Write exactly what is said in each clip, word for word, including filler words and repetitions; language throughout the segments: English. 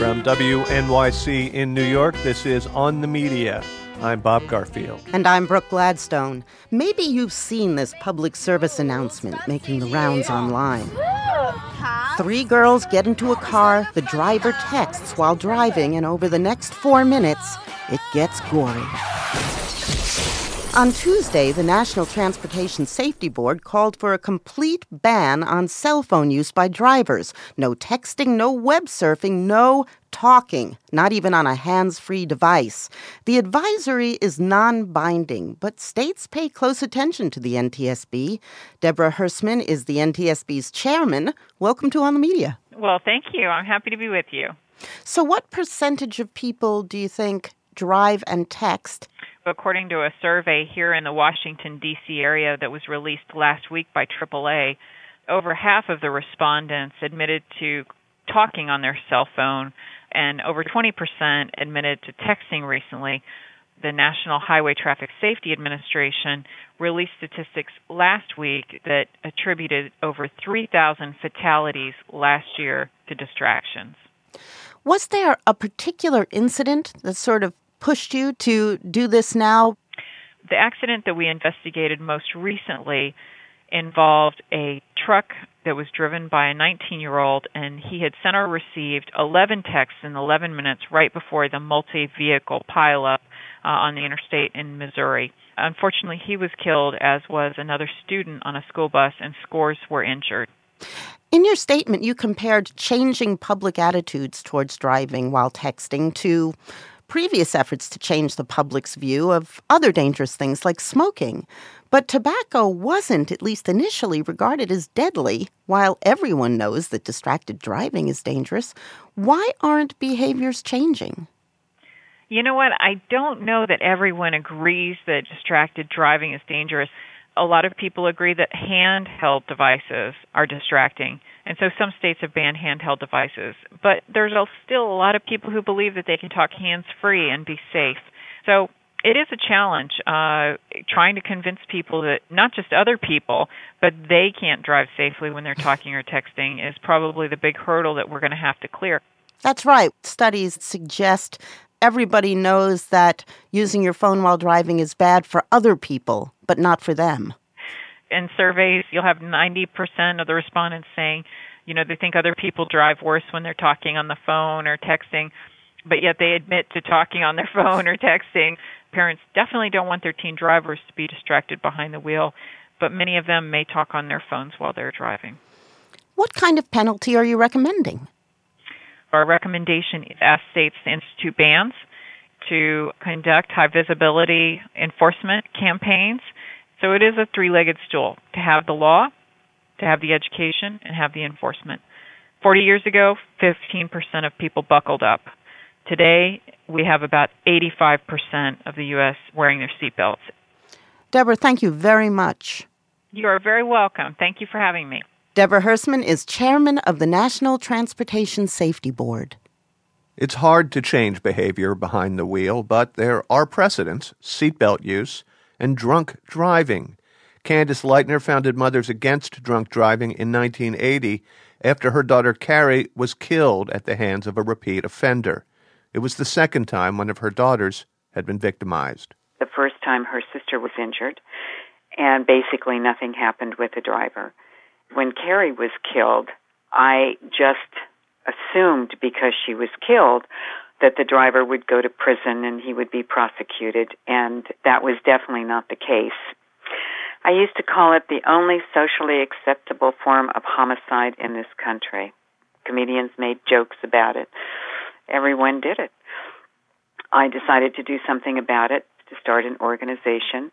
From W N Y C in New York, this is On the Media. I'm Bob Garfield. And I'm Brooke Gladstone. Maybe you've seen this public service announcement making the rounds online. Three girls get into a car, the driver texts while driving, and over the next four minutes, it gets gory. On Tuesday, the National Transportation Safety Board called for a complete ban on cell phone use by drivers. No texting, no web surfing, no talking, not even on a hands-free device. The advisory is non-binding, but states pay close attention to the N T S B. Deborah Hersman is the N T S B's chairman. Welcome to On the Media. Well, thank you. I'm happy to be with you. So what percentage of people do you think drive and text? According to a survey here in the Washington, D C area that was released last week by triple A, over half of the respondents admitted to talking on their cell phone, and over twenty percent admitted to texting recently. The National Highway Traffic Safety Administration released statistics last week that attributed over three thousand fatalities last year to distractions. Was there a particular incident that sort of pushed you to do this now? The accident that we investigated most recently involved a truck that was driven by a nineteen-year-old, and he had sent or received eleven texts in eleven minutes right before the multi-vehicle pileup uh, on the interstate in Missouri. Unfortunately, he was killed, as was another student on a school bus, and scores were injured. In your statement, you compared changing public attitudes towards driving while texting to previous efforts to change the public's view of other dangerous things like smoking. But tobacco wasn't, at least initially, regarded as deadly, while everyone knows that distracted driving is dangerous. Why aren't behaviors changing? You know what? I don't know that everyone agrees that distracted driving is dangerous. A lot of people agree that handheld devices are distracting, and so some states have banned handheld devices. But there's still a lot of people who believe that they can talk hands-free and be safe. So it is a challenge uh, trying to convince people that not just other people, but they can't drive safely when they're talking or texting is probably the big hurdle that we're going to have to clear. That's right. Studies suggest everybody knows that using your phone while driving is bad for other people, but not for them. In surveys, you'll have ninety percent of the respondents saying, you know, they think other people drive worse when they're talking on the phone or texting, but yet they admit to talking on their phone or texting. Parents definitely don't want their teen drivers to be distracted behind the wheel, but many of them may talk on their phones while they're driving. What kind of penalty are you recommending? Our recommendation is ask states to institute bans, to conduct high-visibility enforcement campaigns. So it is a three-legged stool, to have the law, to have the education, and have the enforcement. Forty years ago, fifteen percent of people buckled up. Today, we have about eighty-five percent of the U S wearing their seatbelts. Deborah, thank you very much. You are very welcome. Thank you for having me. Deborah Hersman is chairman of the National Transportation Safety Board. It's hard to change behavior behind the wheel, but there are precedents: seatbelt use and drunk driving. Candace Leitner founded Mothers Against Drunk Driving in nineteen eighty after her daughter Carrie was killed at the hands of a repeat offender. It was the second time one of her daughters had been victimized. The first time her sister was injured, and basically nothing happened with the driver. When Carrie was killed, I just assumed because she was killed that the driver would go to prison and he would be prosecuted, and that was definitely not the case. I used to call it the only socially acceptable form of homicide in this country. Comedians made jokes about it. Everyone did it. I decided to do something about it, to start an organization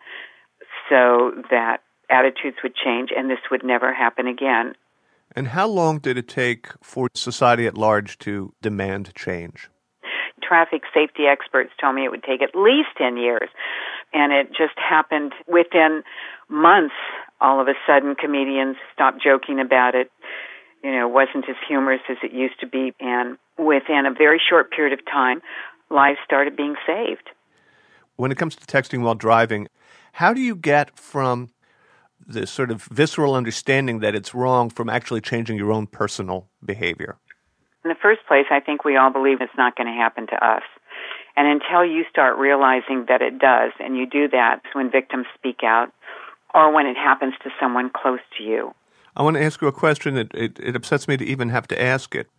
so that attitudes would change and this would never happen again. And how long did it take for society at large to demand change? Traffic safety experts told me it would take at least ten years. And it just happened within months. All of a sudden, comedians stopped joking about it. You know, it wasn't as humorous as it used to be. And within a very short period of time, lives started being saved. When it comes to texting while driving, how do you get from the sort of visceral understanding that it's wrong from actually changing your own personal behavior? In the first place, I think we all believe it's not going to happen to us. And until you start realizing that it does, and you do that when victims speak out or when it happens to someone close to you. I want to ask you a question that it, it upsets me to even have to ask it.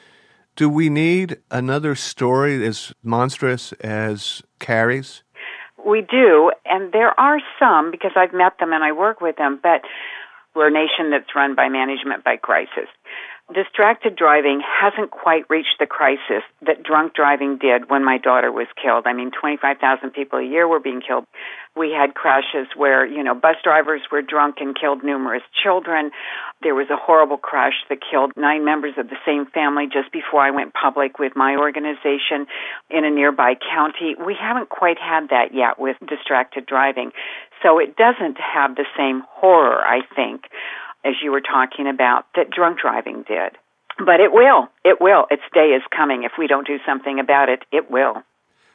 Do we need another story as monstrous as Carrie's? We do, and there are some, because I've met them and I work with them, but we're a nation that's run by management by crisis. Distracted driving hasn't quite reached the crisis that drunk driving did when my daughter was killed. I mean, twenty-five thousand people a year were being killed. We had crashes where, you know, bus drivers were drunk and killed numerous children. There was a horrible crash that killed nine members of the same family just before I went public with my organization in a nearby county. We haven't quite had that yet with distracted driving. So it doesn't have the same horror, I think, as you were talking about, that drunk driving did. But it will. It will. Its day is coming. If we don't do something about it, it will.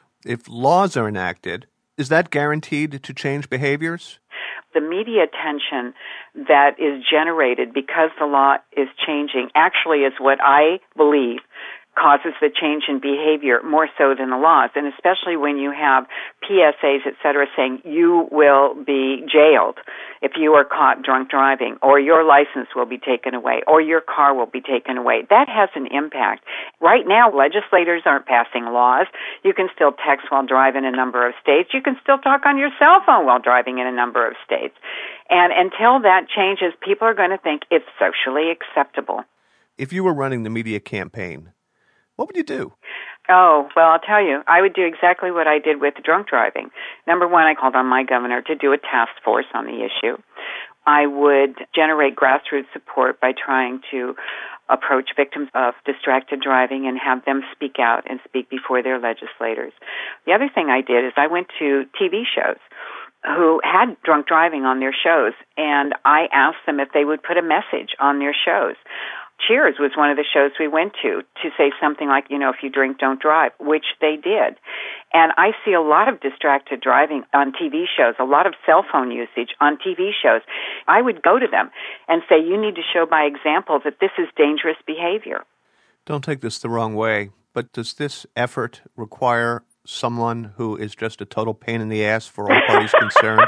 If laws are enacted, is that guaranteed to change behaviors? The media attention that is generated because the law is changing actually is what I believe causes the change in behavior more so than the laws, and especially when you have P S As, et cetera, saying you will be jailed if you are caught drunk driving, or your license will be taken away, or your car will be taken away. That has an impact. Right now, legislators aren't passing laws. You can still text while driving in a number of states. You can still talk on your cell phone while driving in a number of states. And until that changes, people are going to think it's socially acceptable. If you were running the media campaign, what would you do? Oh, well, I'll tell you, I would do exactly what I did with drunk driving. Number one, I called on my governor to do a task force on the issue. I would generate grassroots support by trying to approach victims of distracted driving and have them speak out and speak before their legislators. The other thing I did is I went to T V shows who had drunk driving on their shows, and I asked them if they would put a message on their shows. Cheers was one of the shows we went to to say something like, you know, if you drink, don't drive, which they did. And I see a lot of distracted driving on T V shows, a lot of cell phone usage on T V shows. I would go to them and say, you need to show by example that this is dangerous behavior. Don't take this the wrong way, but does this effort require someone who is just a total pain in the ass for all parties concerned?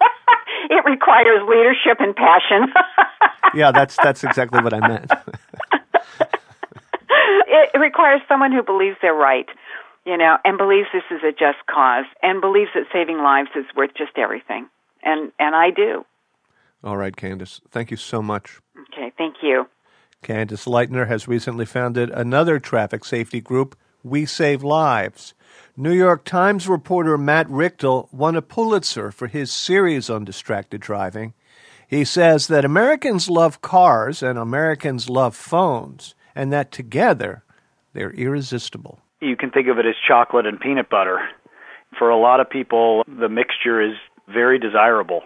It requires leadership and passion. Yeah, that's that's exactly what I meant. it, it requires someone who believes they're right, you know, and believes this is a just cause, and believes that saving lives is worth just everything. And and I do. All right, Candace. Thank you so much. Okay, thank you. Candace Lightner has recently founded another traffic safety group, We Save Lives. New York Times reporter Matt Richtel won a Pulitzer for his series on distracted driving. He says that Americans love cars and Americans love phones, and that together they're irresistible. You can think of it as chocolate and peanut butter. For a lot of people, the mixture is very desirable.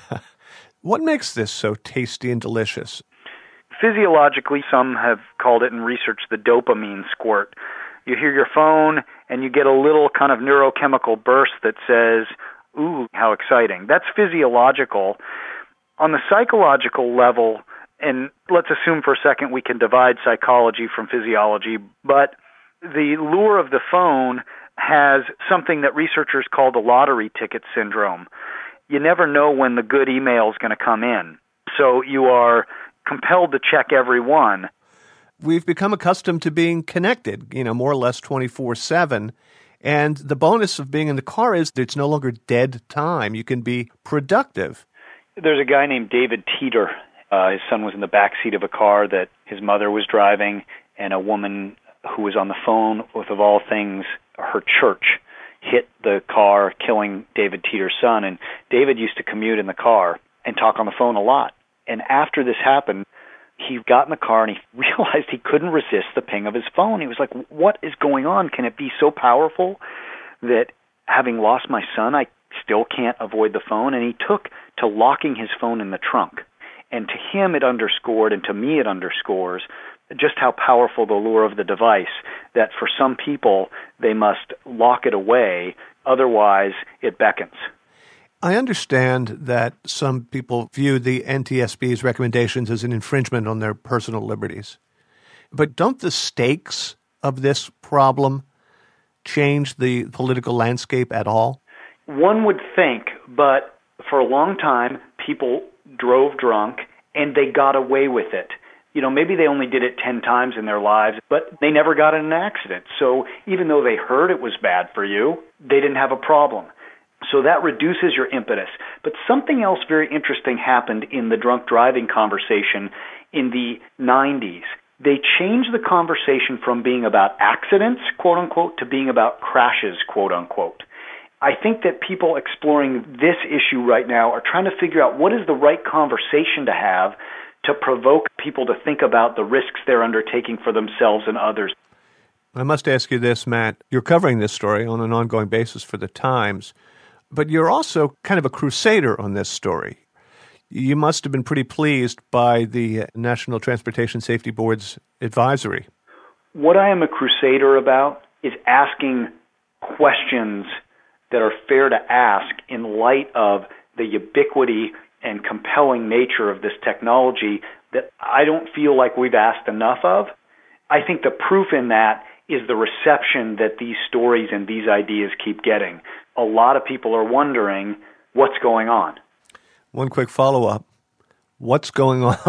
What makes this so tasty and delicious? Physiologically, some have called it in research the dopamine squirt. You hear your phone and you get a little kind of neurochemical burst that says, ooh, how exciting. That's physiological. On the psychological level, and let's assume for a second we can divide psychology from physiology, but the lure of the phone has something that researchers call the lottery ticket syndrome. You never know when the good email is going to come in, so you are compelled to check every one. We've become accustomed to being connected, you know, more or less twenty-four seven. And the bonus of being in the car is that it's no longer dead time. You can be productive. There's a guy named David Teeter. Uh, his son was in the back seat of a car that his mother was driving, and a woman who was on the phone with, of all things, her church, hit the car, killing David Teeter's son. And David used to commute in the car and talk on the phone a lot. And after this happened, he got in the car and he realized he couldn't resist the ping of his phone. He was like, what is going on? Can it be so powerful that having lost my son, I still can't avoid the phone? And he took to locking his phone in the trunk. And to him it underscored, and to me it underscores, just how powerful the lure of the device, that for some people they must lock it away, otherwise it beckons. I understand that some people view the N T S B's recommendations as an infringement on their personal liberties. But don't the stakes of this problem change the political landscape at all? One would think, but for a long time, people drove drunk and they got away with it. You know, maybe they only did it ten times in their lives, but they never got in an accident. So even though they heard it was bad for you, they didn't have a problem. So that reduces your impetus. But something else very interesting happened in the drunk driving conversation in the nineties. They changed the conversation from being about accidents, quote unquote, to being about crashes, quote unquote. I think that people exploring this issue right now are trying to figure out what is the right conversation to have to provoke people to think about the risks they're undertaking for themselves and others. I must ask you this, Matt. You're covering this story on an ongoing basis for the Times, but you're also kind of a crusader on this story. You must have been pretty pleased by the National Transportation Safety Board's advisory. What I am a crusader about is asking questions that are fair to ask in light of the ubiquity and compelling nature of this technology that I don't feel like we've asked enough of. I think the proof in that is the reception that these stories and these ideas keep getting. A lot of people are wondering what's going on. One quick follow-up. What's going on?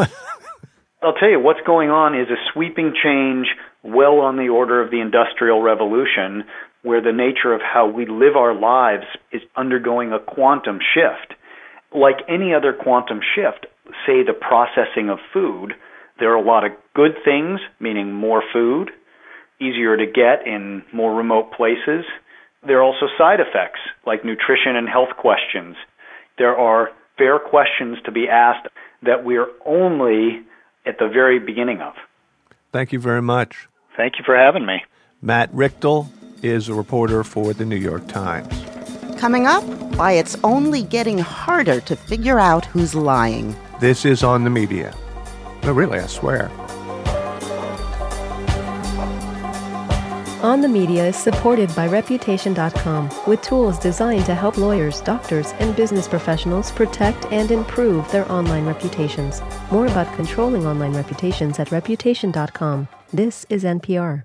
I'll tell you, what's going on is a sweeping change well on the order of the Industrial Revolution, where the nature of how we live our lives is undergoing a quantum shift. Like any other quantum shift, say the processing of food, there are a lot of good things, meaning more food, easier to get in more remote places. There are also side effects, like nutrition and health questions. There are fair questions to be asked that we're only at the very beginning of. Thank you very much. Thank you for having me. Matt Richtel is a reporter for the New York Times. Coming up, why it's only getting harder to figure out who's lying. This is On the Media. No, really, I swear. On the Media is supported by Reputation dot com with tools designed to help lawyers, doctors, and business professionals protect and improve their online reputations. More about controlling online reputations at Reputation dot com. This is N P R.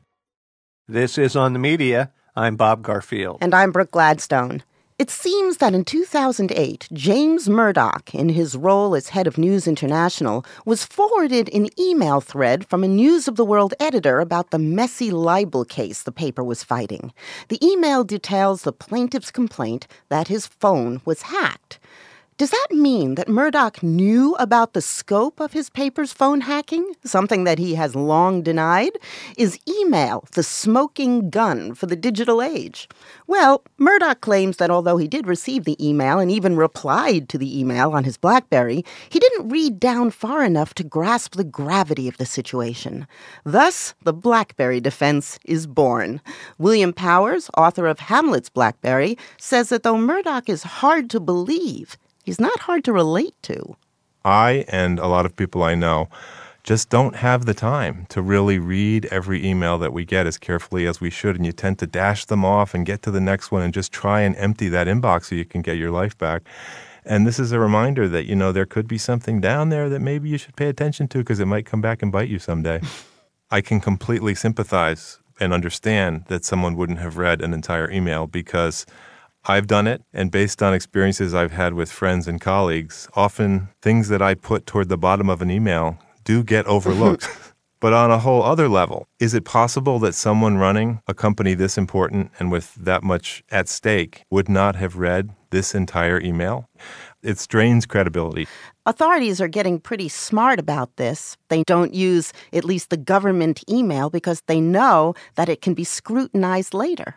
This is On the Media. I'm Bob Garfield. And I'm Brooke Gladstone. It seems that in two thousand eight, James Murdoch, in his role as head of News International, was forwarded an email thread from a News of the World editor about the messy libel case the paper was fighting. The email details the plaintiff's complaint that his phone was hacked. Does that mean that Murdoch knew about the scope of his paper's phone hacking, something that he has long denied? Is email the smoking gun for the digital age? Well, Murdoch claims that although he did receive the email and even replied to the email on his BlackBerry, he didn't read down far enough to grasp the gravity of the situation. Thus, the BlackBerry defense is born. William Powers, author of Hamlet's BlackBerry, says that though Murdoch is hard to believe, he's not hard to relate to. I and a lot of people I know just don't have the time to really read every email that we get as carefully as we should, and you tend to dash them off and get to the next one and just try and empty that inbox so you can get your life back. And this is a reminder that, you know, there could be something down there that maybe you should pay attention to because it might come back and bite you someday. I can completely sympathize and understand that someone wouldn't have read an entire email because I've done it, and based on experiences I've had with friends and colleagues, often things that I put toward the bottom of an email do get overlooked. But on a whole other level, is it possible that someone running a company this important and with that much at stake would not have read this entire email? It strains credibility. Authorities are getting pretty smart about this. They don't use at least the government email because they know that it can be scrutinized later.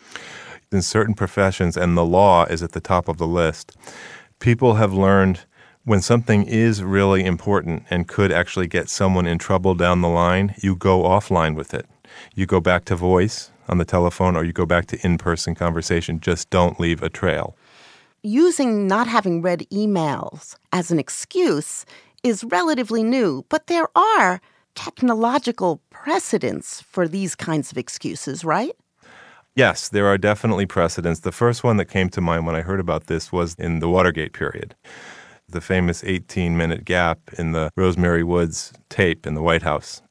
In certain professions, and the law is at the top of the list, people have learned when something is really important and could actually get someone in trouble down the line, you go offline with it. You go back to voice on the telephone or you go back to in-person conversation. Just don't leave a trail. Using not having read emails as an excuse is relatively new, but there are technological precedents for these kinds of excuses, right? Yes, there are definitely precedents. The first one that came to mind when I heard about this was in the Watergate period. The famous eighteen-minute gap in the Rosemary Woods tape in the White House.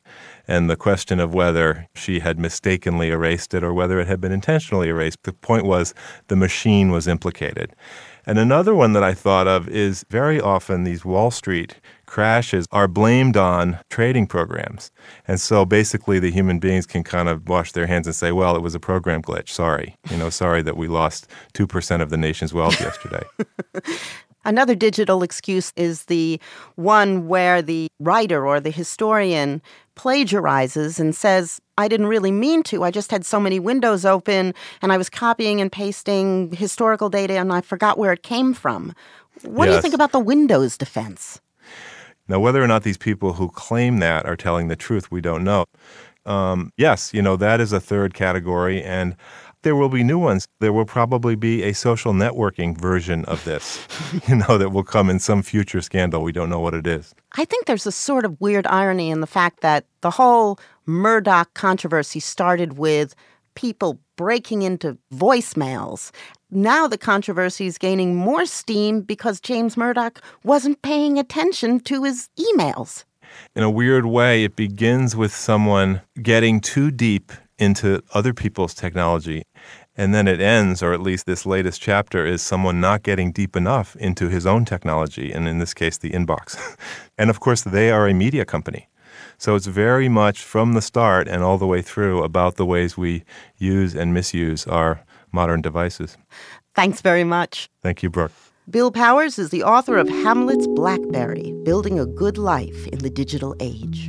and the question of whether she had mistakenly erased it or whether it had been intentionally erased. The point was the machine was implicated. And another one that I thought of is very often these Wall Street crashes are blamed on trading programs. And so basically the human beings can kind of wash their hands and say, well, it was a program glitch. Sorry. You know, sorry that we lost two percent of the nation's wealth yesterday. Another digital excuse is the one where the writer or the historian plagiarizes and says, I didn't really mean to. I just had so many windows open and I was copying and pasting historical data and I forgot where it came from. What yes. do you think about the Windows defense? Now, whether or not these people who claim that are telling the truth, we don't know. Um, yes, you know, that is a third category, and there will be new ones. There will probably be a social networking version of this, you know, that will come in some future scandal. We don't know what it is. I think there's a sort of weird irony in the fact that the whole Murdoch controversy started with people breaking into voicemails. Now the controversy is gaining more steam because James Murdoch wasn't paying attention to his emails. In a weird way, it begins with someone getting too deep into other people's technology, and then it ends, or at least this latest chapter, is someone not getting deep enough into his own technology, and in this case, the inbox. And of course, they are a media company. So it's very much from the start and all the way through about the ways we use and misuse our modern devices. Thanks very much. Thank you, Brooke. Bill Powers is the author of Hamlet's Blackberry, Building a Good Life in the Digital Age.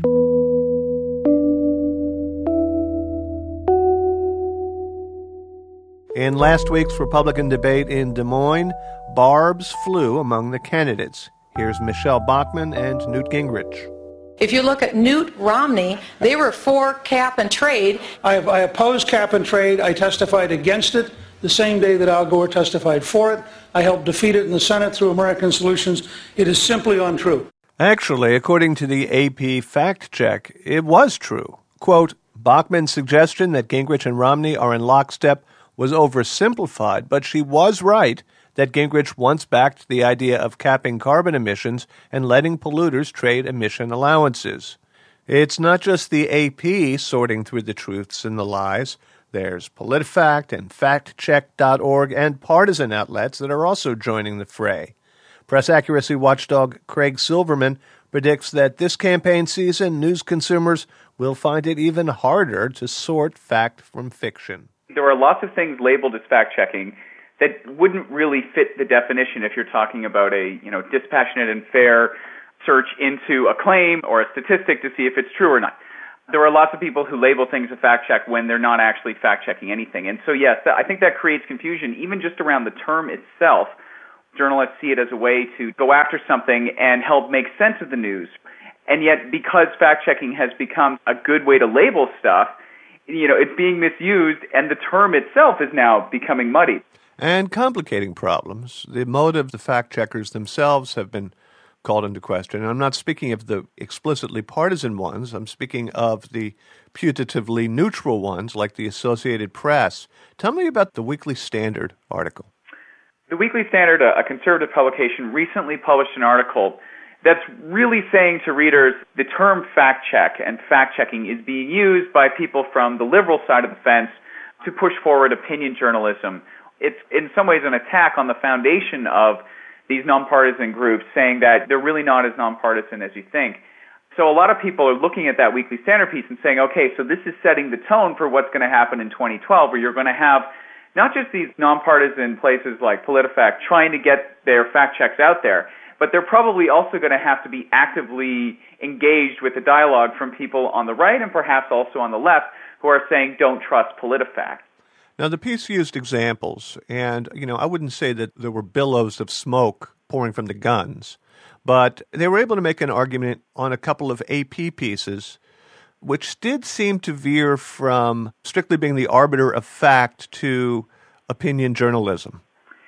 In last week's Republican debate in Des Moines, barbs flew among the candidates. Here's Michelle Bachmann and Newt Gingrich. If you look at Newt Romney, they were for cap and trade. I, I oppose cap and trade. I testified against it the same day that Al Gore testified for it. I helped defeat it in the Senate through American Solutions. It is simply untrue. Actually, according to the A P fact check, it was true. Quote, Bachmann's suggestion that Gingrich and Romney are in lockstep was oversimplified, but she was right that Gingrich once backed the idea of capping carbon emissions and letting polluters trade emission allowances. It's not just the A P sorting through the truths and the lies. There's PolitiFact and fact check dot org and partisan outlets that are also joining the fray. Press accuracy watchdog Craig Silverman predicts that this campaign season, news consumers will find it even harder to sort fact from fiction. There are lots of things labeled as fact-checking that wouldn't really fit the definition if you're talking about a, you know, dispassionate and fair search into a claim or a statistic to see if it's true or not. There are lots of people who label things a fact-check when they're not actually fact-checking anything. And so, yes, I think that creates confusion even just around the term itself. Journalists see it as a way to go after something and help make sense of the news. And yet, because fact-checking has become a good way to label stuff, you know, it's being misused, and the term itself is now becoming muddy. And complicating problems. The motive, the fact-checkers themselves have been called into question. And I'm not speaking of the explicitly partisan ones. I'm speaking of the putatively neutral ones, like the Associated Press. Tell me about the Weekly Standard article. The Weekly Standard, a conservative publication, recently published an article that's really saying to readers the term fact-check and fact-checking is being used by people from the liberal side of the fence to push forward opinion journalism. It's in some ways an attack on the foundation of these nonpartisan groups, saying that they're really not as nonpartisan as you think. So a lot of people are looking at that Weekly Standard piece and saying, okay, so this is setting the tone for what's going to happen in twenty twelve, where you're going to have not just these nonpartisan places like PolitiFact trying to get their fact checks out there, but they're probably also going to have to be actively engaged with the dialogue from people on the right and perhaps also on the left who are saying don't trust PolitiFact. Now, the piece used examples, and, you know, I wouldn't say that there were billows of smoke pouring from the guns, but they were able to make an argument on a couple of A P pieces, which did seem to veer from strictly being the arbiter of fact to opinion journalism.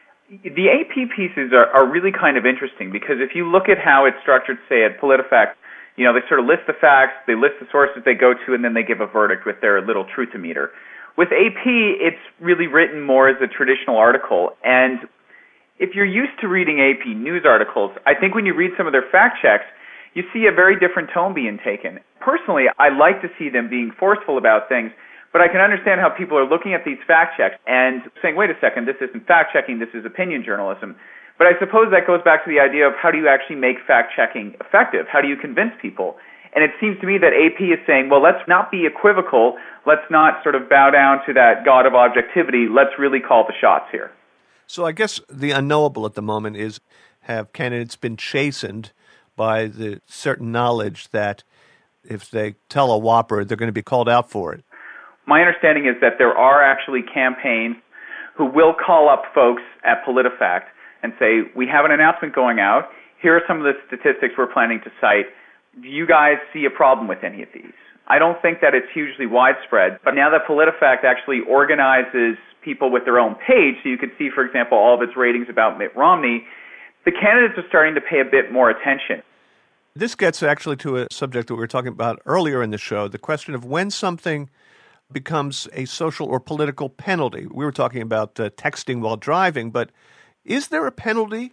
The A P pieces are, are really kind of interesting because if you look at how it's structured, say, at PolitiFact, you know, they sort of list the facts, they list the sources they go to, and then they give a verdict with their little truthometer. With A P, it's really written more as a traditional article, and if you're used to reading A P news articles, I think when you read some of their fact checks, you see a very different tone being taken. Personally, I like to see them being forceful about things, but I can understand how people are looking at these fact checks and saying, wait a second, this isn't fact checking, this is opinion journalism. But I suppose that goes back to the idea of how do you actually make fact checking effective? How do you convince people? And it seems to me that A P is saying, well, let's not be equivocal. Let's not sort of bow down to that god of objectivity. Let's really call the shots here. So I guess the unknowable at the moment is, have candidates been chastened by the certain knowledge that if they tell a whopper, they're going to be called out for it? My understanding is that there are actually campaigns who will call up folks at PolitiFact and say, we have an announcement going out. Here are some of the statistics we're planning to cite. Do you guys see a problem with any of these? I don't think that it's hugely widespread, but now that PolitiFact actually organizes people with their own page, so you could see, for example, all of its ratings about Mitt Romney, the candidates are starting to pay a bit more attention. This gets actually to a subject that we were talking about earlier in the show, the question of when something becomes a social or political penalty. We were talking about uh, texting while driving, but is there a penalty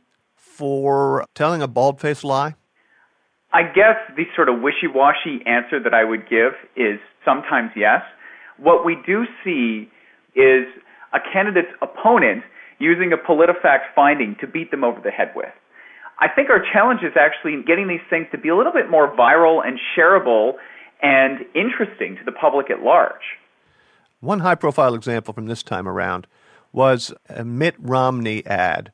for telling a bald-faced lie? I guess the sort of wishy-washy answer that I would give is sometimes yes. What we do see is a candidate's opponent using a PolitiFact finding to beat them over the head with. I think our challenge is actually getting these things to be a little bit more viral and shareable and interesting to the public at large. One high-profile example from this time around was a Mitt Romney ad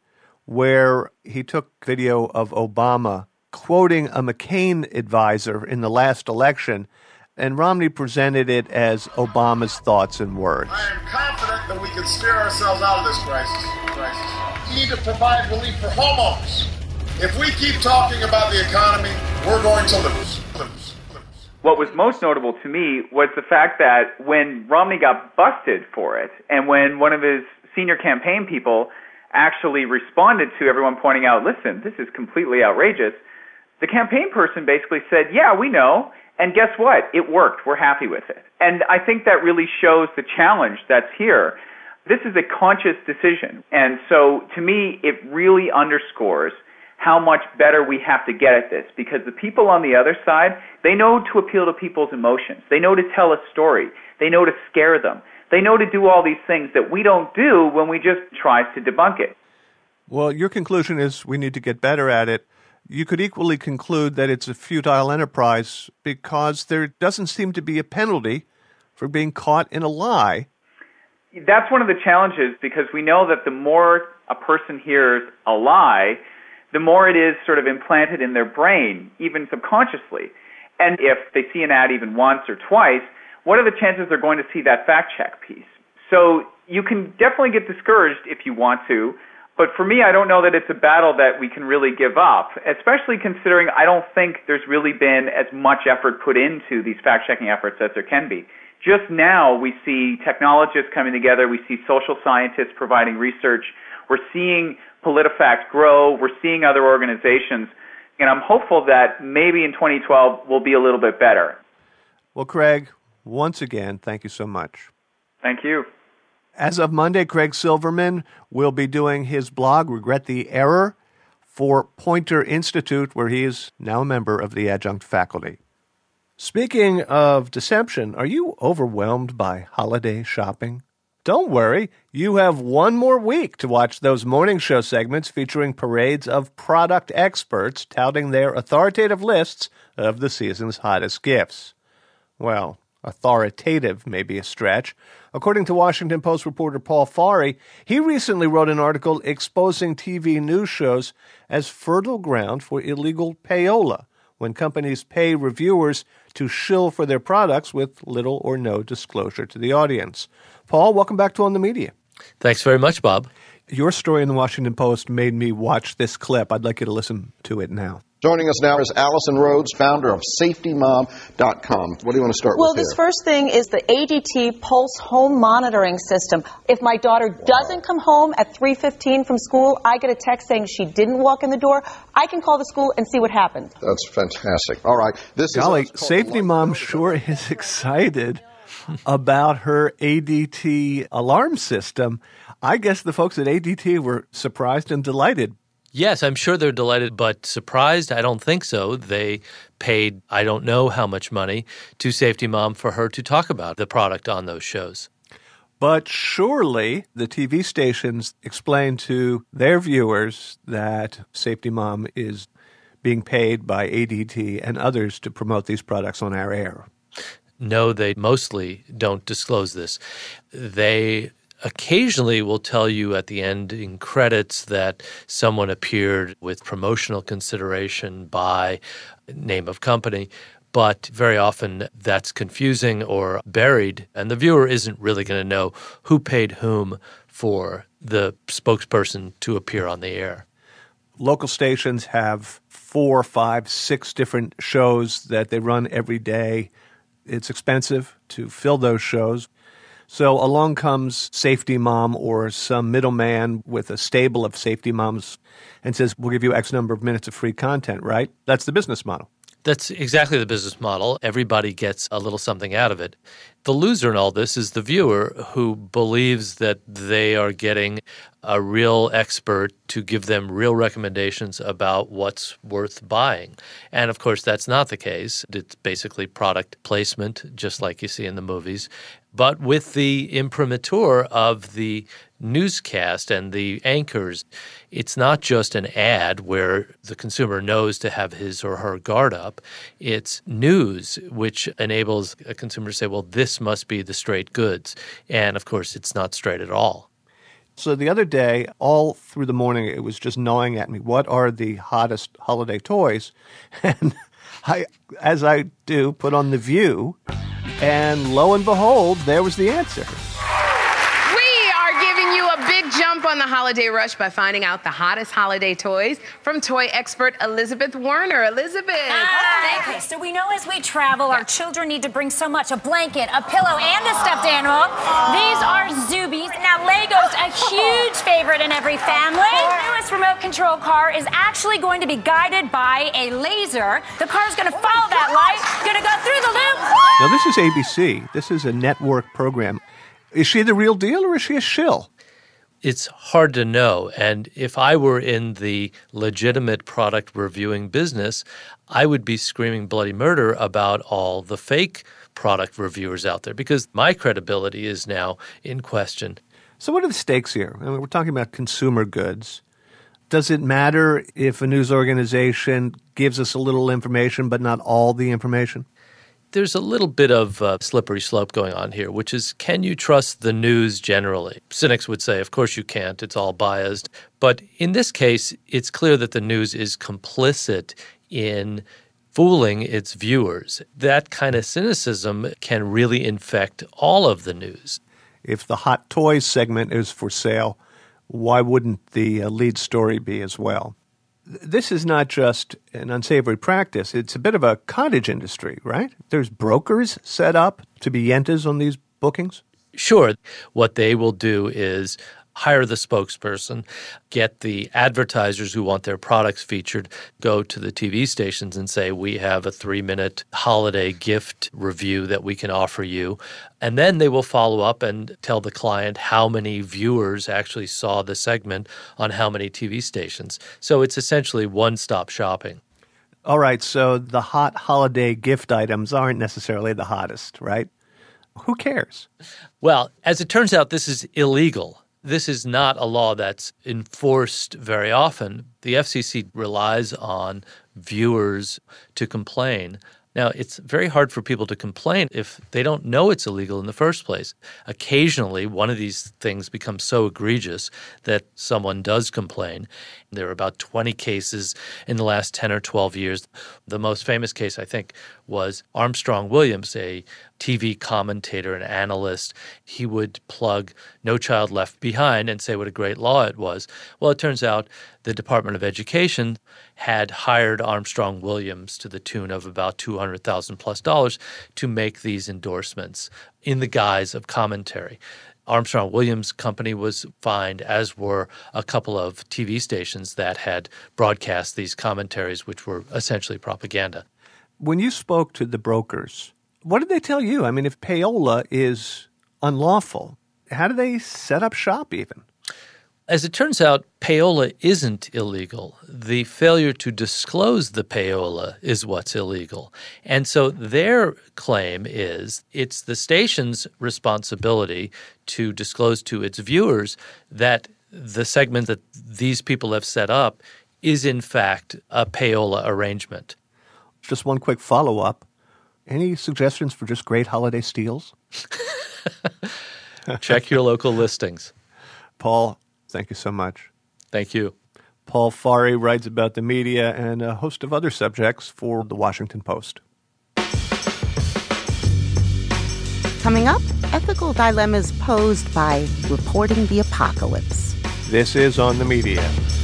where he took video of Obama quoting a McCain advisor in the last election, and Romney presented it as Obama's thoughts and words. I am confident that we can steer ourselves out of this crisis. crisis. We need to provide relief for homeowners. If we keep talking about the economy, we're going to lose. lose. What was most notable to me was the fact that when Romney got busted for it, and when one of his senior campaign people actually responded to everyone pointing out, listen, this is completely outrageous, the campaign person basically said, yeah, we know, and guess what? It worked. We're happy with it. And I think that really shows the challenge that's here. This is a conscious decision. And so to me, it really underscores how much better we have to get at this, because the people on the other side, they know to appeal to people's emotions. They know to tell a story. They know to scare them. They know to do all these things that we don't do when we just try to debunk it. Well, your conclusion is we need to get better at it. You could equally conclude that it's a futile enterprise because there doesn't seem to be a penalty for being caught in a lie. That's one of the challenges, because we know that the more a person hears a lie, the more it is sort of implanted in their brain, even subconsciously. And if they see an ad even once or twice, what are the chances they're going to see that fact check piece? So you can definitely get discouraged if you want to, but for me, I don't know that it's a battle that we can really give up, especially considering I don't think there's really been as much effort put into these fact-checking efforts as there can be. Just now, we see technologists coming together. We see social scientists providing research. We're seeing PolitiFact grow. We're seeing other organizations. And I'm hopeful that maybe in twenty twelve we'll be a little bit better. Well, Craig, once again, thank you so much. Thank you. As of Monday, Craig Silverman will be doing his blog, Regret the Error, for Poynter Institute, where he is now a member of the adjunct faculty. Speaking of deception, are you overwhelmed by holiday shopping? Don't worry, you have one more week to watch those morning show segments featuring parades of product experts touting their authoritative lists of the season's hottest gifts. Well, authoritative may be a stretch. According to Washington Post reporter Paul Farhi, he recently wrote an article exposing T V news shows as fertile ground for illegal payola, when companies pay reviewers to shill for their products with little or no disclosure to the audience. Paul, welcome back to On the Media. Thanks very much, Bob. Your story in the Washington Post made me watch this clip. I'd like you to listen to it now. Joining us now is Allison Rhodes, founder of Safety Mom dot com. What do you want to start well, with here? Well, this first thing is the A D T Pulse Home Monitoring System. If my daughter doesn't come home at three fifteen from school, I get a text saying she didn't walk in the door. I can call the school and see what happened. That's fantastic. All right. This Golly, is Safety Mom sure is excited about her A D T alarm system. I guess the folks at A D T were surprised and delighted. Yes, I'm sure they're delighted, but surprised? I don't think so. They paid, I don't know how much money, to Safety Mom for her to talk about the product on those shows. But surely the T V stations explain to their viewers that Safety Mom is being paid by A D T and others to promote these products on our air. No, they mostly don't disclose this. They occasionally will tell you at the end in credits that someone appeared with promotional consideration by name of company, but very often that's confusing or buried, and the viewer isn't really going to know who paid whom for the spokesperson to appear on the air. Local stations have four, five, six different shows that they run every day. It's expensive to fill those shows. So along comes Safety Mom or some middleman with a stable of Safety Moms and says, we'll give you X number of minutes of free content, right? That's the business model. That's exactly the business model. Everybody gets a little something out of it. The loser in all this is the viewer who believes that they are getting a real expert to give them real recommendations about what's worth buying. And of course, that's not the case. It's basically product placement, just like you see in the movies, but with the imprimatur of the newscast and the anchors. It's not just an ad where the consumer knows to have his or her guard up. It's news, which enables a consumer to say, well, this must be the straight goods. And of course, it's not straight at all. So the other day, all through the morning, it was just gnawing at me. What are the hottest holiday toys? And I, as I do, put on The View, and lo and behold, there was the answer. Jump on the holiday rush by finding out the hottest holiday toys from toy expert Elizabeth Werner. Elizabeth. Hi. Okay, so we know as we travel, our children need to bring so much, a blanket, a pillow, and a stuffed animal. These are Zoobies. Now, Lego's a huge favorite in every family. The newest remote control car is actually going to be guided by a laser. The car's going to follow that light, going to go through the loop. Now, this is A B C. This is a network program. Is she the real deal or is she a shill? It's hard to know. And if I were in the legitimate product reviewing business, I would be screaming bloody murder about all the fake product reviewers out there because my credibility is now in question. So what are the stakes here? I mean, we're talking about consumer goods. Does it matter if a news organization gives us a little information but not all the information? There's a little bit of a slippery slope going on here, which is, can you trust the news generally? Cynics would say, of course you can't. It's all biased. But in this case, it's clear that the news is complicit in fooling its viewers. That kind of cynicism can really infect all of the news. If the hot toys segment is for sale, why wouldn't the lead story be as well? This is not just an unsavory practice. It's a bit of a cottage industry, right? There's brokers set up to be yentas on these bookings? Sure. What they will do is hire the spokesperson, get the advertisers who want their products featured, go to the T V stations and say, we have a three-minute holiday gift review that we can offer you. And then they will follow up and tell the client how many viewers actually saw the segment on how many T V stations. So it's essentially one-stop shopping. All right, so the hot holiday gift items aren't necessarily the hottest, right? Who cares? Well, as it turns out, this is illegal. This is not a law that's enforced very often. The F C C relies on viewers to complain. Now, it's very hard for people to complain if they don't know it's illegal in the first place. Occasionally, one of these things becomes so egregious that someone does complain. There are about twenty cases in the last ten or twelve years. The most famous case, I think, was Armstrong Williams, a T V commentator and analyst. He would plug No Child Left Behind and say what a great law it was. Well, it turns out the Department of Education had hired Armstrong Williams to the tune of about two hundred thousand dollars plus dollars to make these endorsements in the guise of commentary. Armstrong Williams Company was fined, as were a couple of T V stations that had broadcast these commentaries, which were essentially propaganda. When you spoke to the brokers, what did they tell you? I mean, if payola is unlawful, how do they set up shop even? As it turns out, payola isn't illegal. The failure to disclose the payola is what's illegal. And so their claim is it's the station's responsibility to disclose to its viewers that the segment that these people have set up is in fact a payola arrangement. Just one quick follow-up. Any suggestions for just great holiday steals? Check your local listings. Paul, thank you so much. Thank you. Paul Farhi writes about the media and a host of other subjects for The Washington Post. Coming up, ethical dilemmas posed by reporting the apocalypse. This is On the Media.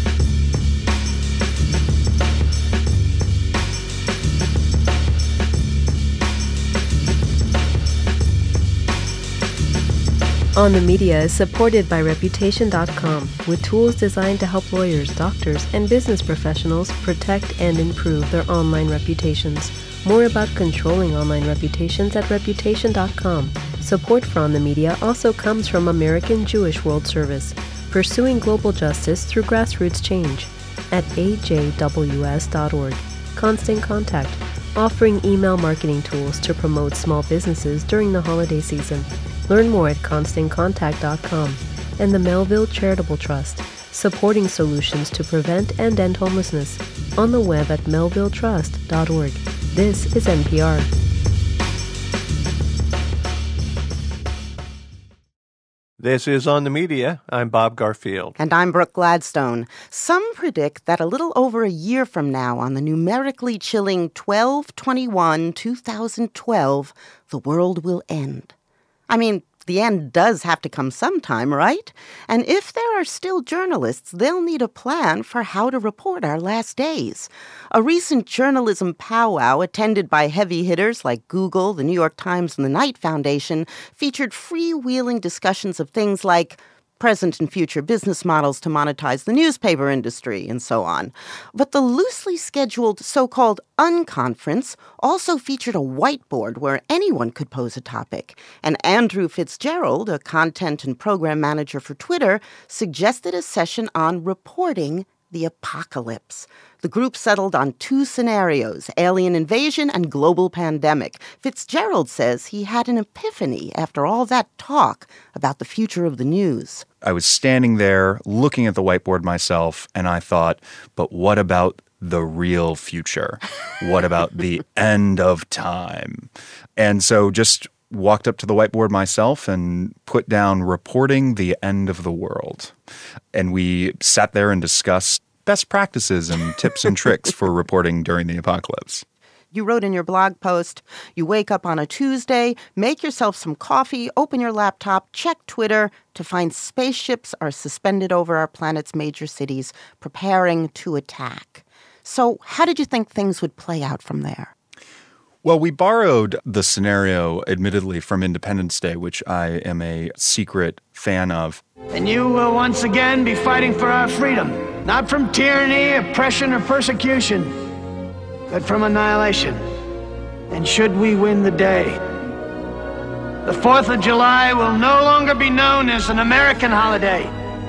On the Media is supported by Reputation dot com with tools designed to help lawyers, doctors, and business professionals protect and improve their online reputations. More about controlling online reputations at Reputation dot com. Support for On the Media also comes from American Jewish World Service, pursuing global justice through grassroots change at A J W S dot org. Constant Contact, offering email marketing tools to promote small businesses during the holiday season. Learn more at Constant Contact dot com. And the Melville Charitable Trust, supporting solutions to prevent and end homelessness. On the web at melville trust dot org. This is N P R. This is On the Media. I'm Bob Garfield. And I'm Brooke Gladstone. Some predict that a little over a year from now, on the numerically chilling twelve twenty-one twenty twelve, the world will end. I mean, the end does have to come sometime, right? And if there are still journalists, they'll need a plan for how to report our last days. A recent journalism powwow attended by heavy hitters like Google, the New York Times, and the Knight Foundation featured freewheeling discussions of things like present and future business models to monetize the newspaper industry, and so on. But the loosely scheduled so-called unconference also featured a whiteboard where anyone could pose a topic. And Andrew Fitzgerald, a content and program manager for Twitter, suggested a session on reporting the apocalypse. The group settled on two scenarios, alien invasion and global pandemic. Fitzgerald says he had an epiphany after all that talk about the future of the news. I was standing there looking at the whiteboard myself, and I thought, but what about the real future? What about the end of time? And so just walked up to the whiteboard myself and put down reporting the end of the world. And we sat there and discussed best practices and tips and tricks for reporting during the apocalypse. You wrote in your blog post, you wake up on a Tuesday, make yourself some coffee, open your laptop, check Twitter to find spaceships are suspended over our planet's major cities, preparing to attack. So how did you think things would play out from there? Well, we borrowed the scenario, admittedly, from Independence Day, which I am a secret fan of. And you will once again be fighting for our freedom, not from tyranny, oppression, or persecution, but from annihilation. And should we win the day, the fourth of July will no longer be known as an American holiday,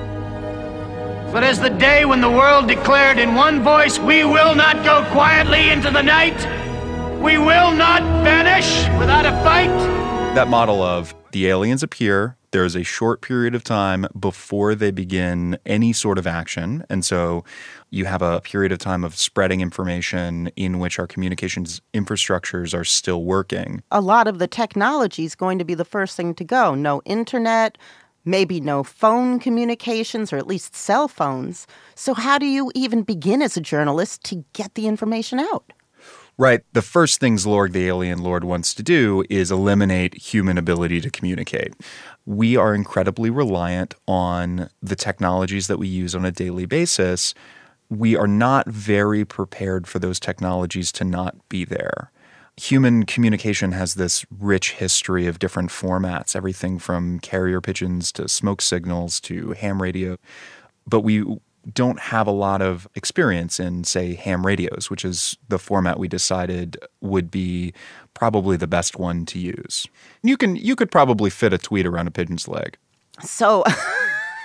but as the day when the world declared in one voice, we will not go quietly into the night. We will not vanish without a fight. That model of the aliens appear, there is a short period of time before they begin any sort of action. And so you have a period of time of spreading information in which our communications infrastructures are still working. A lot of the technology is going to be the first thing to go. No internet, maybe no phone communications, or at least cell phones. So how do you even begin as a journalist to get the information out? Right. The first things Lorg the Alien Lord wants to do is eliminate human ability to communicate. We are incredibly reliant on the technologies that we use on a daily basis. We are not very prepared for those technologies to not be there. Human communication has this rich history of different formats, everything from carrier pigeons to smoke signals to ham radio. But we don't have a lot of experience in, say, ham radios, which is the format we decided would be probably the best one to use. You can you could probably fit a tweet around a pigeon's leg. So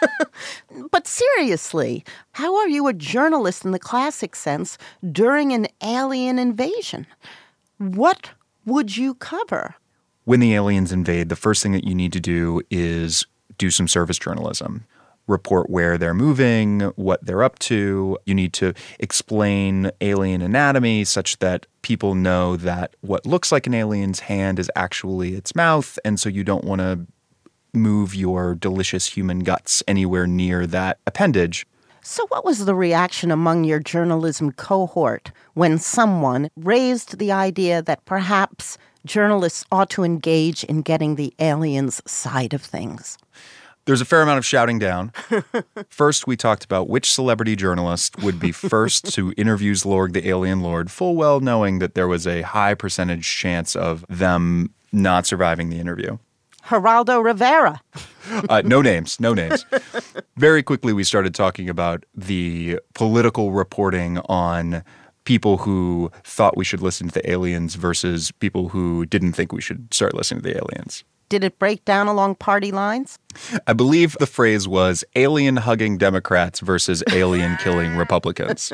But seriously, how are you a journalist in the classic sense during an alien invasion? What would you cover? When the aliens invade, the first thing that you need to do is do some service journalism. Report where they're moving, what they're up to. You need to explain alien anatomy such that people know that what looks like an alien's hand is actually its mouth, and so you don't want to move your delicious human guts anywhere near that appendage. So what was the reaction among your journalism cohort when someone raised the idea that perhaps journalists ought to engage in getting the aliens' side of things? There's a fair amount of shouting down. First, we talked about which celebrity journalist would be first to interview Zlorg the Alien Lord, full well knowing that there was a high percentage chance of them not surviving the interview. Geraldo Rivera. Uh, no names, no names. Very quickly, we started talking about the political reporting on people who thought we should listen to the aliens versus people who didn't think we should start listening to the aliens. Did it break down along party lines? I believe the phrase was alien-hugging Democrats versus alien-killing Republicans.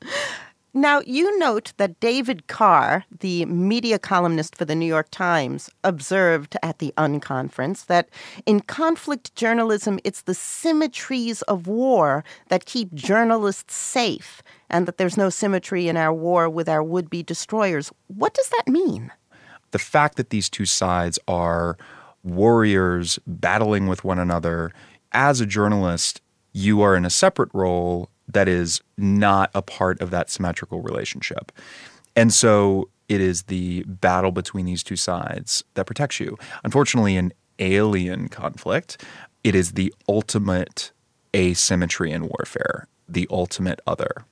Now, you note that David Carr, the media columnist for the New York Times, observed at the unconference that in conflict journalism, it's the symmetries of war that keep journalists safe, and that there's no symmetry in our war with our would-be destroyers. What does that mean? The fact that these two sides are warriors battling with one another, as a journalist, you are in a separate role that is not a part of that symmetrical relationship. And so it is the battle between these two sides that protects you. Unfortunately, in alien conflict, it is the ultimate asymmetry in warfare, the ultimate other.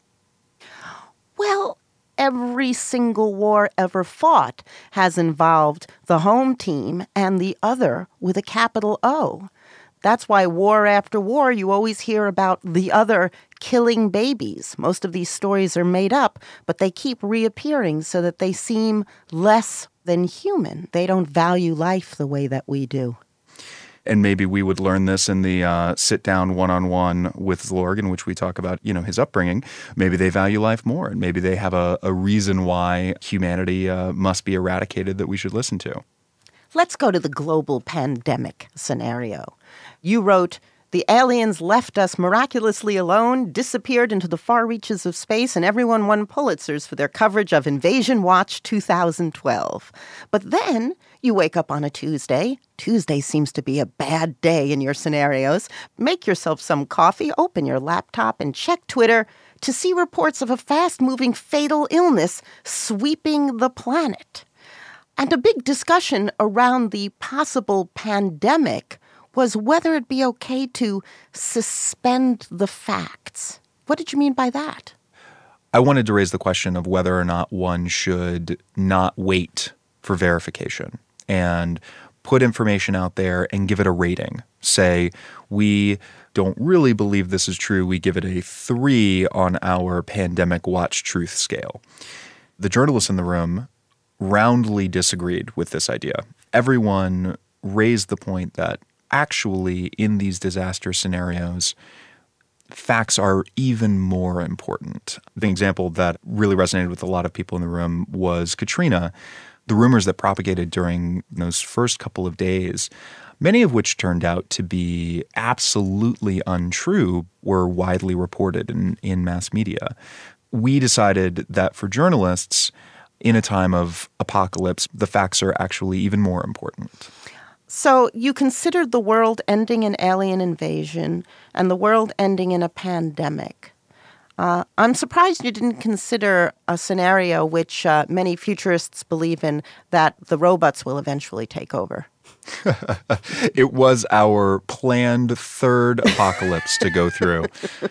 Well, every single war ever fought has involved the home team and the other with a capital O. That's why war after war, you always hear about the other killing babies. Most of these stories are made up, but they keep reappearing so that they seem less than human. They don't value life the way that we do. And maybe we would learn this in the uh, sit-down one-on-one with Zlorg, in which we talk about, you know, his upbringing. Maybe they value life more, and maybe they have a, a reason why humanity uh, must be eradicated that we should listen to. Let's go to the global pandemic scenario. You wrote, "The aliens left us miraculously alone, disappeared into the far reaches of space, and everyone won Pulitzers for their coverage of Invasion Watch two thousand twelve. But then you wake up on a Tuesday. Tuesday seems to be a bad day in your scenarios. Make yourself some coffee, open your laptop, and check Twitter to see reports of a fast-moving fatal illness sweeping the planet. And a big discussion around the possible pandemic was whether it'd be okay to suspend the facts. What did you mean by that?" I wanted to raise the question of whether or not one should not wait for verification and put information out there and give it a rating. Say, we don't really believe this is true. We give it a three on our Pandemic Watch Truth scale. The journalists in the room roundly disagreed with this idea. Everyone raised the point that actually in these disaster scenarios, facts are even more important. The example that really resonated with a lot of people in the room was Katrina. The rumors that propagated during those first couple of days, many of which turned out to be absolutely untrue, were widely reported in, in mass media. We decided that for journalists, in a time of apocalypse, the facts are actually even more important. So you considered the world ending in alien invasion and the world ending in a pandemic. Uh, I'm surprised you didn't consider a scenario which uh, many futurists believe in, that the robots will eventually take over. It was our planned third apocalypse to go through.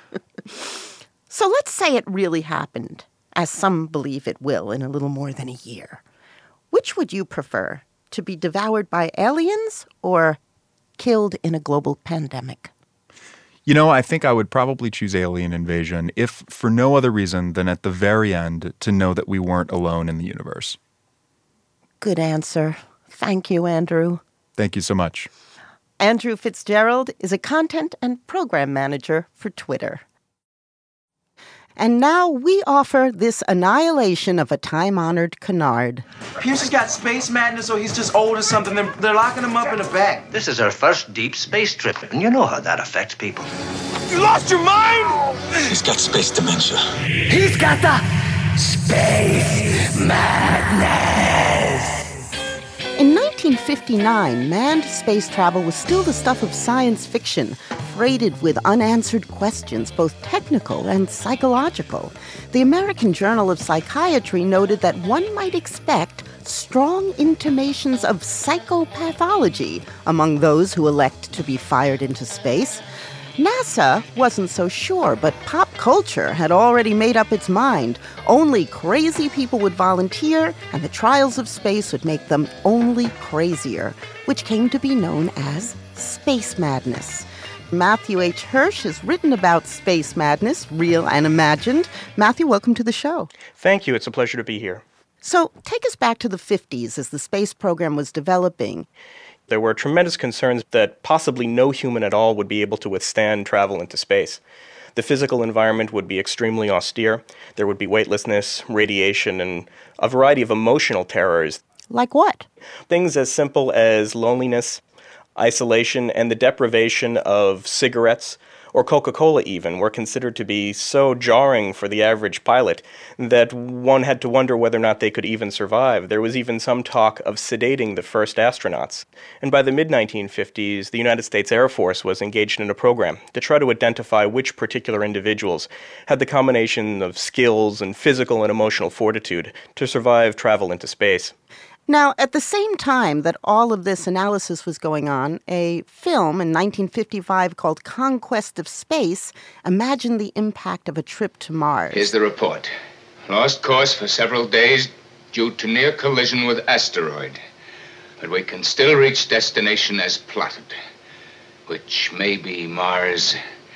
So let's say it really happened, as some believe it will in a little more than a year. Which would you prefer, to be devoured by aliens or killed in a global pandemic? You know, I think I would probably choose alien invasion, if for no other reason than at the very end to know that we weren't alone in the universe. Good answer. Thank you, Andrew. Thank you so much. Andrew Fitzgerald is a content and program manager for Twitter. And now we offer this annihilation of a time-honored canard. Pierce has got space madness, or he's just old or something. They're, they're locking him up in a bag. This is our first deep space trip, and you know how that affects people. You lost your mind? He's got space dementia. He's got the space madness. In nineteen fifty-nine, manned space travel was still the stuff of science fiction, freighted with unanswered questions, both technical and psychological. The American Journal of Psychiatry noted that one might expect strong intimations of psychopathology among those who elect to be fired into space. NASA wasn't so sure, but pop culture had already made up its mind. Only crazy people would volunteer, and the trials of space would make them only crazier, which came to be known as space madness. Matthew H. Hirsch has written about space madness, real and imagined. Matthew, welcome to the show. Thank you. It's a pleasure to be here. So take us back to the fifties as the space program was developing. There were tremendous concerns that possibly no human at all would be able to withstand travel into space. The physical environment would be extremely austere. There would be weightlessness, radiation, and a variety of emotional terrors. Like what? Things as simple as loneliness, isolation, and the deprivation of cigarettes, or Coca-Cola even, were considered to be so jarring for the average pilot that one had to wonder whether or not they could even survive. There was even some talk of sedating the first astronauts. And by the mid nineteen fifties, the United States Air Force was engaged in a program to try to identify which particular individuals had the combination of skills and physical and emotional fortitude to survive travel into space. Now, at the same time that all of this analysis was going on, a film in nineteen fifty-five called Conquest of Space imagined the impact of a trip to Mars. Here's the report. Lost course for several days due to near collision with asteroid. But we can still reach destination as plotted, which may be Mars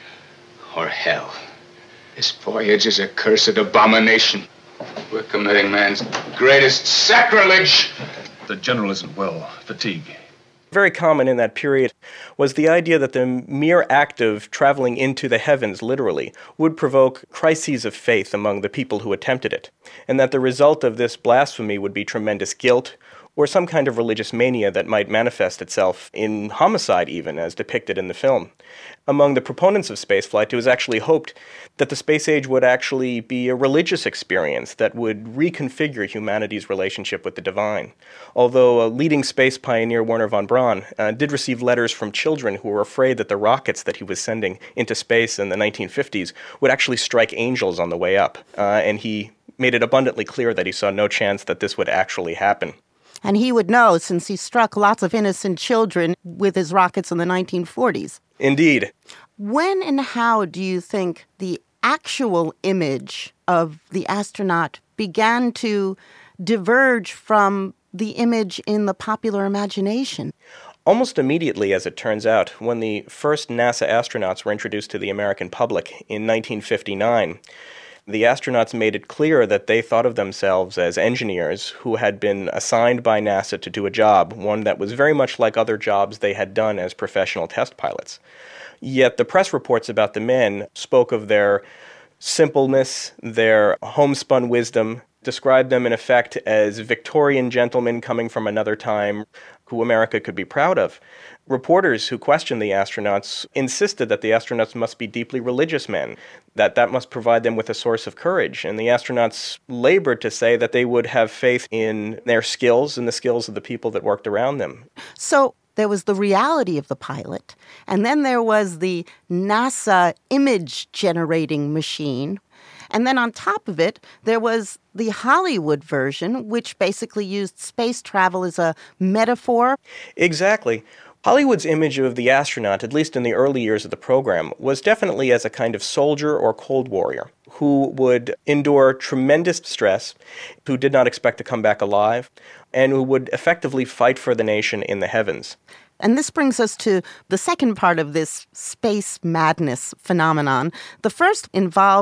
or hell. This voyage is a cursed abomination. We're committing man's greatest sacrilege. The general isn't well. Fatigue. Very common in that period was the idea that the mere act of traveling into the heavens, literally, would provoke crises of faith among the people who attempted it, and that the result of this blasphemy would be tremendous guilt or some kind of religious mania that might manifest itself in homicide even, as depicted in the film. Among the proponents of spaceflight, it was actually hoped that the space age would actually be a religious experience that would reconfigure humanity's relationship with the divine. Although a leading space pioneer, Wernher von Braun, uh, did receive letters from children who were afraid that the rockets that he was sending into space in the nineteen fifties would actually strike angels on the way up, uh, and he made it abundantly clear that he saw no chance that this would actually happen. And he would know, since he struck lots of innocent children with his rockets in the nineteen forties. Indeed. When and how do you think the actual image of the astronaut began to diverge from the image in the popular imagination? Almost immediately, as it turns out, when the first NASA astronauts were introduced to the American public in nineteen fifty-nine, the astronauts made it clear that they thought of themselves as engineers who had been assigned by NASA to do a job, one that was very much like other jobs they had done as professional test pilots. Yet the press reports about the men spoke of their simpleness, their homespun wisdom, described them in effect as Victorian gentlemen coming from another time who America could be proud of. Reporters who questioned the astronauts insisted that the astronauts must be deeply religious men, that that must provide them with a source of courage. And the astronauts labored to say that they would have faith in their skills and the skills of the people that worked around them. So there was the reality of the pilot, and then there was the NASA image-generating machine. And then on top of it, there was the Hollywood version, which basically used space travel as a metaphor. Exactly. Hollywood's image of the astronaut, at least in the early years of the program, was definitely as a kind of soldier or cold warrior who would endure tremendous stress, who did not expect to come back alive, and who would effectively fight for the nation in the heavens. And this brings us to the second part of this space madness phenomenon. The first involves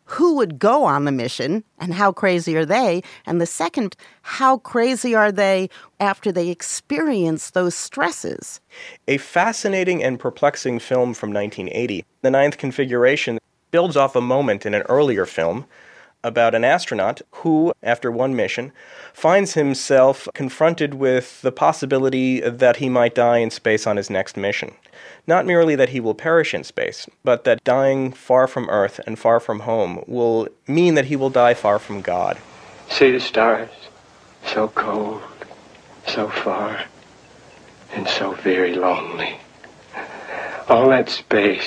who would go on the mission and how crazy are they? And the second, how crazy are they after they experience those stresses? A fascinating and perplexing film from nineteen eighty, The Ninth Configuration, builds off a moment in an earlier film about an astronaut who, after one mission, finds himself confronted with the possibility that he might die in space on his next mission. Not merely that he will perish in space, but that dying far from Earth and far from home will mean that he will die far from God. See the stars, so cold, so far, and so very lonely. All that space,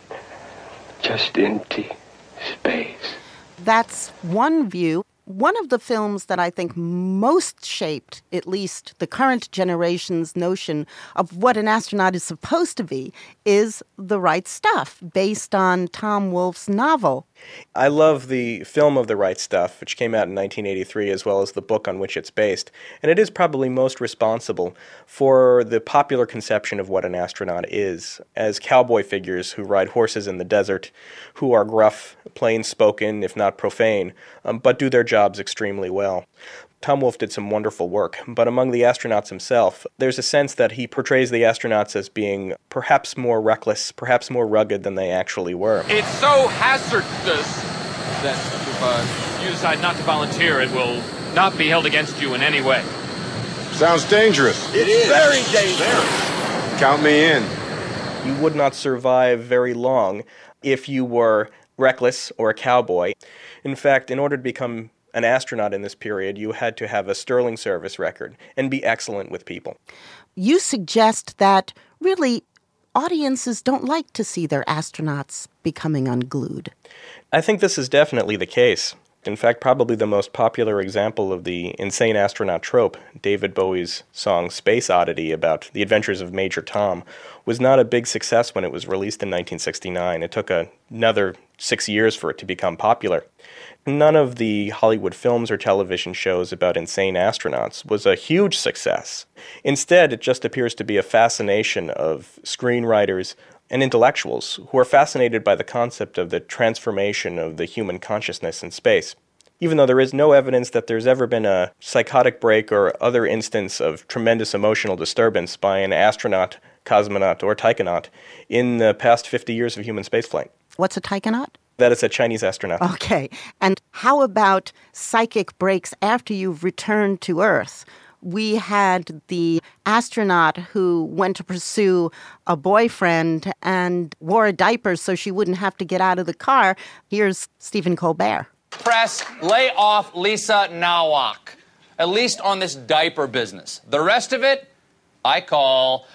just empty space. That's one view. One of the films that I think most shaped, at least the current generation's notion of what an astronaut is supposed to be, is The Right Stuff, based on Tom Wolfe's novel. I love the film of The Right Stuff, which came out in nineteen eighty-three, as well as the book on which it's based. And it is probably most responsible for the popular conception of what an astronaut is, as cowboy figures who ride horses in the desert, who are gruff, plain-spoken, if not profane, um, but do their jobs extremely well. Tom Wolfe did some wonderful work, but among the astronauts himself, there's a sense that he portrays the astronauts as being perhaps more reckless, perhaps more rugged than they actually were. It's so hazardous that if uh, you decide not to volunteer, it will not be held against you in any way. Sounds dangerous. It is. Very dangerous. Count me in. You would not survive very long if you were reckless or a cowboy. In fact, in order to become an astronaut in this period, you had to have a sterling service record and be excellent with people. You suggest that really audiences don't like to see their astronauts becoming unglued. I think this is definitely the case. In fact, probably the most popular example of the insane astronaut trope, David Bowie's song Space Oddity about the adventures of Major Tom, was not a big success when it was released in nineteen sixty-nine. It took a, another six years for it to become popular. None of the Hollywood films or television shows about insane astronauts was a huge success. Instead, it just appears to be a fascination of screenwriters and intellectuals who are fascinated by the concept of the transformation of the human consciousness in space. Even though there is no evidence that there's ever been a psychotic break or other instance of tremendous emotional disturbance by an astronaut, cosmonaut, or taikonaut in the past fifty years of human spaceflight. What's a taikonaut? That is a Chinese astronaut. Okay. And how about psychic breaks after you've returned to Earth? We had the astronaut who went to pursue a boyfriend and wore a diaper so she wouldn't have to get out of the car. Here's Stephen Colbert. Press, lay off Lisa Nowak, at least on this diaper business. The rest of it, I call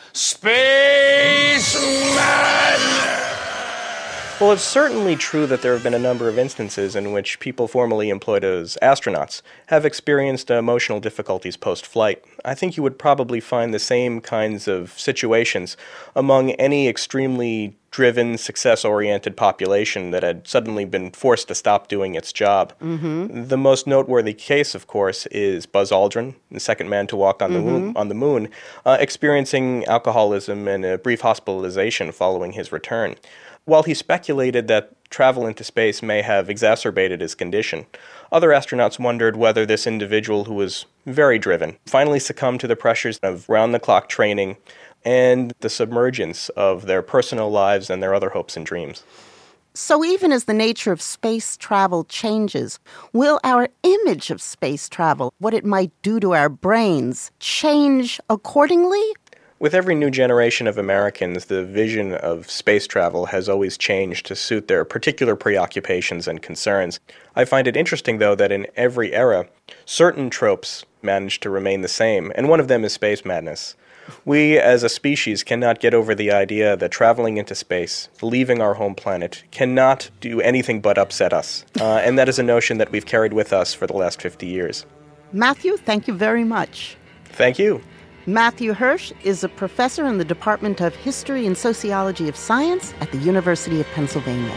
Space Madness. Well, it's certainly true that there have been a number of instances in which people formerly employed as astronauts have experienced emotional difficulties post-flight. I think you would probably find the same kinds of situations among any extremely driven, success-oriented population that had suddenly been forced to stop doing its job. Mm-hmm. The most noteworthy case, of course, is Buzz Aldrin, the second man to walk on the Mm-hmm. moon, on the moon uh, experiencing alcoholism and a brief hospitalization following his return. While he speculated that travel into space may have exacerbated his condition, other astronauts wondered whether this individual, who was very driven, finally succumbed to the pressures of round-the-clock training and the submergence of their personal lives and their other hopes and dreams. So even as the nature of space travel changes, will our image of space travel, what it might do to our brains, change accordingly? With every new generation of Americans, the vision of space travel has always changed to suit their particular preoccupations and concerns. I find it interesting, though, that in every era, certain tropes manage to remain the same, and one of them is space madness. We, as a species, cannot get over the idea that traveling into space, leaving our home planet, cannot do anything but upset us, uh, and that is a notion that we've carried with us for the last fifty years. Matthew, thank you very much. Thank you. Matthew Hirsch is a professor in the Department of History and Sociology of Science at the University of Pennsylvania.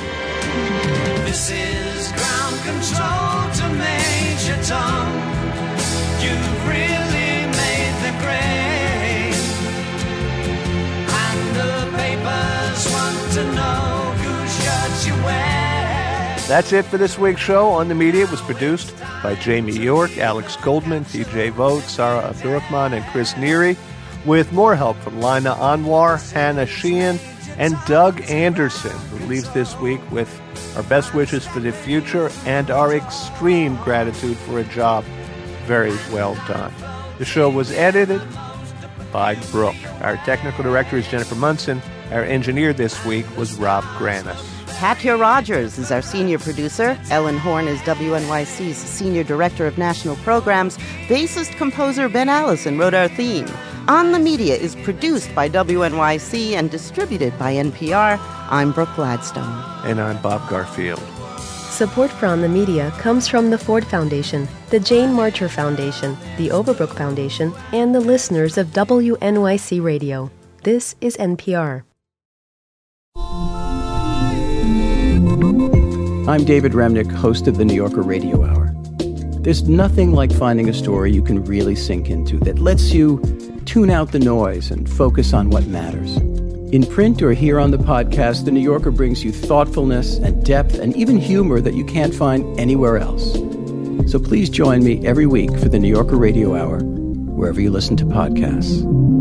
This is ground control to Major Tom. You've really made the grade. And the papers want to know whose shirt you wear. That's it for this week's show. On the Media was produced by Jamie York, Alex Goldman, T J Vogt, Sarah Abdurrahman, and Chris Neary, with more help from Lina Anwar, Hannah Sheehan, and Doug Anderson, who leaves this week with our best wishes for the future and our extreme gratitude for a job very well done. The show was edited by Brooke. Our technical director is Jennifer Munson. Our engineer this week was Rob Granis. Katya Rogers is our senior producer. Ellen Horn is W N Y C's senior director of national programs. Bassist-composer Ben Allison wrote our theme. On the Media is produced by W N Y C and distributed by N P R. I'm Brooke Gladstone. And I'm Bob Garfield. Support for On the Media comes from the Ford Foundation, the Jane Marcher Foundation, the Overbrook Foundation, and the listeners of W N Y C Radio. This is N P R. I'm David Remnick, host of the New Yorker Radio Hour. There's nothing like finding a story you can really sink into that lets you tune out the noise and focus on what matters. In print or here on the podcast, The New Yorker brings you thoughtfulness and depth and even humor that you can't find anywhere else. So please join me every week for the New Yorker Radio Hour, wherever you listen to podcasts.